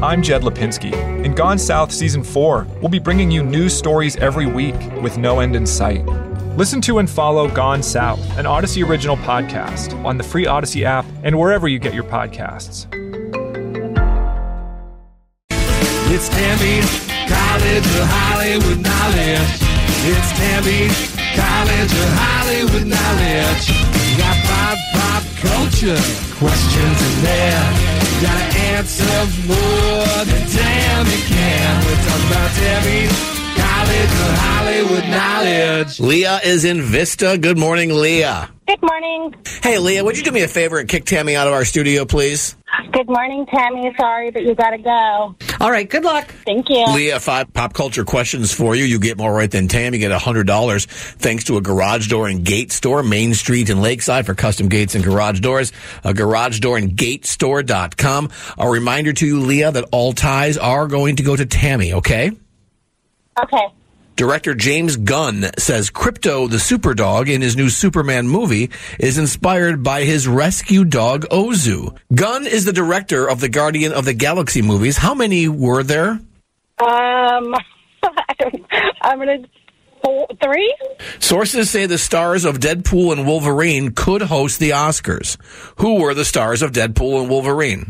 I'm Jed Lipinski. In Gone South Season 4, we'll be bringing you news stories every week with no end in sight. Listen to and follow Gone South, an Odyssey original podcast, on the free Odyssey app and wherever you get your podcasts. It's Tammy's College of Hollywood Knowledge. It's Tammy's College of Hollywood Knowledge. You got pop culture questions in there. You gotta answer more than Tammy can. We're talking about Tammy's College of Hollywood Knowledge. Leah is in Vista. Good morning, Leah. Good morning. Hey, Leah, would you do me a favor and kick Tammy out of our studio, please? Good morning, Tammy. Sorry, but you gotta go. All right, good luck. Thank you. Leah, 5 pop culture questions for you. You get more right than Tam. You get $100 thanks to a garage door and gate store, Main Street in Lakeside, for custom gates and garage doors. A garage door and gate store.com. A reminder to you, Leah, that all ties are going to go to Tammy, okay? Okay. Director James Gunn says Crypto the Superdog in his new Superman movie is inspired by his rescue dog Ozu. Gunn is the director of the Guardian of the Galaxy movies. How many were there? I'm gonna 3. Sources say the stars of Deadpool and Wolverine could host the Oscars. Who were the stars of Deadpool and Wolverine?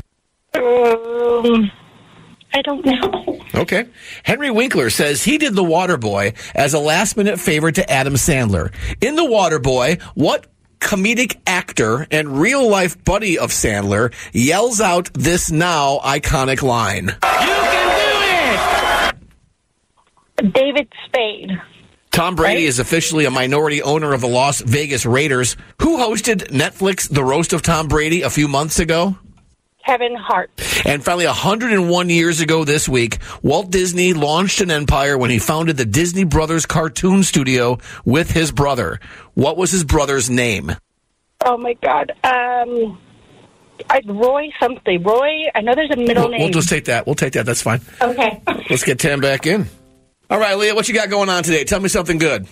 I don't know. Okay. Henry Winkler says he did The Waterboy as a last-minute favor to Adam Sandler. In The Waterboy, what comedic actor and real-life buddy of Sandler yells out this now iconic line? You can do it! David Spade. Tom Brady is officially a minority owner of the Las Vegas Raiders. Who hosted Netflix The Roast of Tom Brady a few months ago? Kevin Hart. And finally, 101 years ago this week, Walt Disney launched an empire when he founded the Disney Brothers cartoon studio with his brother. What was his brother's name? Oh, my God. Roy something. Roy, I know there's a middle name. We'll just take that. We'll take that. That's fine. Okay. Let's get Tam back in. All right, Leah, what you got going on today? Tell me something good.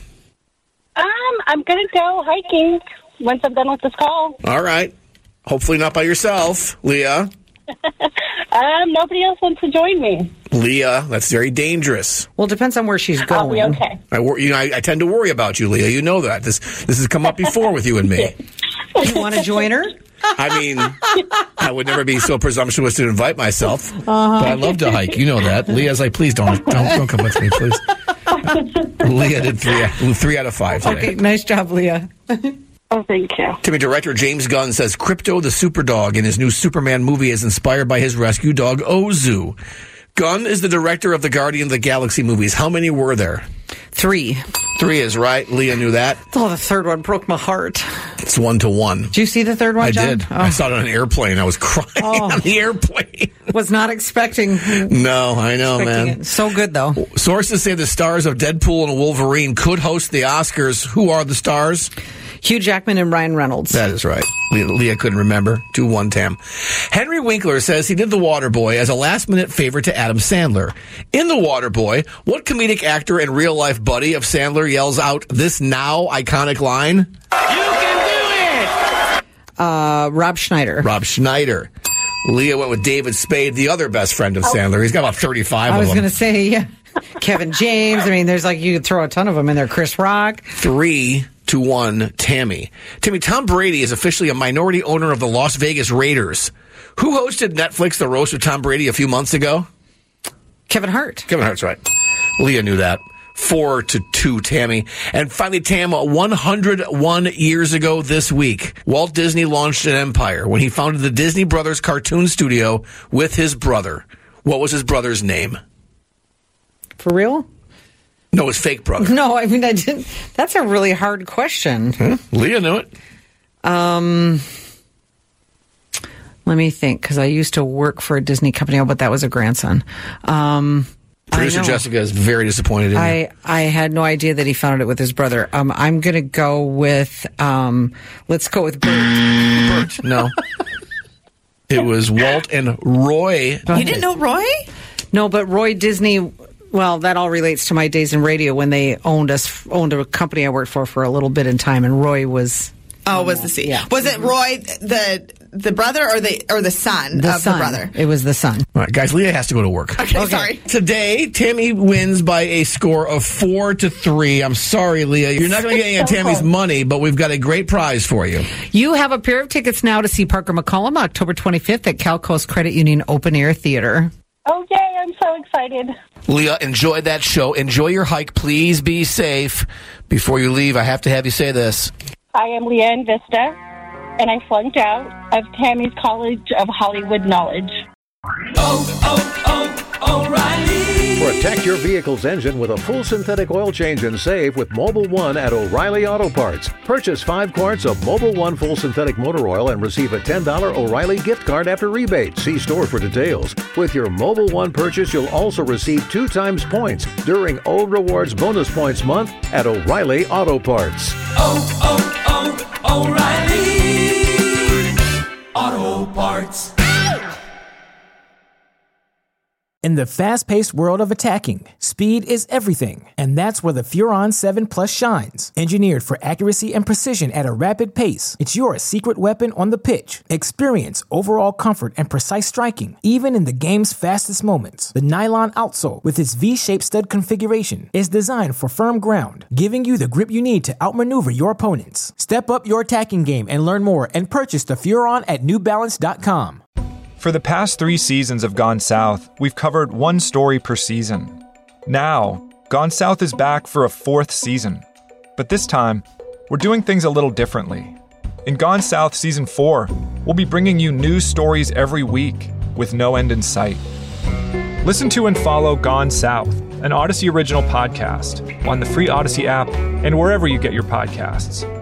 I'm going to go hiking once I'm done with this call. All right. Hopefully not by yourself, Leah. Nobody else wants to join me. Leah, that's very dangerous. Well, it depends on where she's going. I'll be okay. I tend to worry about you, Leah. You know that. This has come up before with you and me. You want to join her? I mean, I would never be so presumptuous to invite myself, but I love to hike. You know that. Leah's like, please don't come with me, please. Leah did 3 out of 5 today. Okay, nice job, Leah. Oh, thank you. Timmy, director James Gunn says Crypto the Superdog in his new Superman movie is inspired by his rescue dog Ozu. Gunn is the director of the Guardian of the Galaxy movies. How many were there? 3. 3 is right. Leah knew that. Oh, the third one broke my heart. It's 1-1. Did you see the third one, John? I did. I saw it on an airplane. I was crying on the airplane. Was not expecting. No, I know, man. It. So good, though. Sources say the stars of Deadpool and Wolverine could host the Oscars. Who are the stars? Hugh Jackman and Ryan Reynolds. That is right. Leah couldn't remember. 2-1, Tam. Henry Winkler says he did The Waterboy as a last-minute favor to Adam Sandler. In The Waterboy, what comedic actor and real-life buddy of Sandler yells out this now iconic line? You can do it! Rob Schneider. Rob Schneider. Leah went with David Spade, the other best friend of Sandler. He's got about 35 of them. I was going to say, yeah. Kevin James. I mean, there's you could throw a ton of them in there. Chris Rock. 3-1, Tammy. Timmy, Tom Brady is officially a minority owner of the Las Vegas Raiders. Who hosted Netflix The Roast of Tom Brady a few months ago? Kevin Hart. Kevin Hart's right. Leah knew that. 4-2, Tammy. And finally, Tam, 101 years ago this week, Walt Disney launched an empire when he founded the Disney Brothers cartoon studio with his brother. What was his brother's name? For real? No, his fake brother. No, I mean, I didn't. That's a really hard question. Leah knew it. Let me think, because I used to work for a Disney company, but that was a grandson. Producer Jessica is very disappointed in you. I had no idea that he founded it with his brother. I'm going to go with, let's go with Bert. Bert, no. It was Walt and Roy. You didn't know Roy? No, but Roy Disney. Well, that all relates to my days in radio when they owned a company I worked for a little bit in time, and Roy was. Oh, was the C? Yeah. Was it Roy the brother or the son The of son. the brother? It was the son. All right, guys, Leah has to go to work. Okay, sorry. Today, Tammy wins by a score of 4-3. I'm sorry, Leah. You're not going to get any of Tammy's money, but we've got a great prize for you. You have a pair of tickets now to see Parker McCollum October 25th at Cal Coast Credit Union Open Air Theater. Oh, yay, I'm so excited. Leah, enjoy that show. Enjoy your hike. Please be safe. Before you leave, I have to have you say this. I am Leanne Vista, and I flunked out of Tammy's College of Hollywood Knowledge. O'Reilly. Protect your vehicle's engine with a full synthetic oil change and save with Mobil 1 at O'Reilly Auto Parts. Purchase 5 quarts of Mobil 1 full synthetic motor oil and receive a $10 O'Reilly gift card after rebate. See store for details. With your Mobil 1 purchase, you'll also receive 2 times points during O Rewards Bonus Points Month at O'Reilly Auto Parts. O'Reilly Auto Parts. In the fast-paced world of attacking, speed is everything, and that's where the Furon 7 Plus shines. Engineered for accuracy and precision at a rapid pace, it's your secret weapon on the pitch. Experience overall comfort and precise striking, even in the game's fastest moments. The nylon outsole, with its V-shaped stud configuration, is designed for firm ground, giving you the grip you need to outmaneuver your opponents. Step up your attacking game and learn more and purchase the Furon at NewBalance.com. For the past 3 seasons of Gone South, we've covered 1 story per season. Now, Gone South is back for a 4th season. But this time, we're doing things a little differently. In Gone South Season 4, we'll be bringing you news stories every week with no end in sight. Listen to and follow Gone South, an Odyssey original podcast, on the free Odyssey app and wherever you get your podcasts.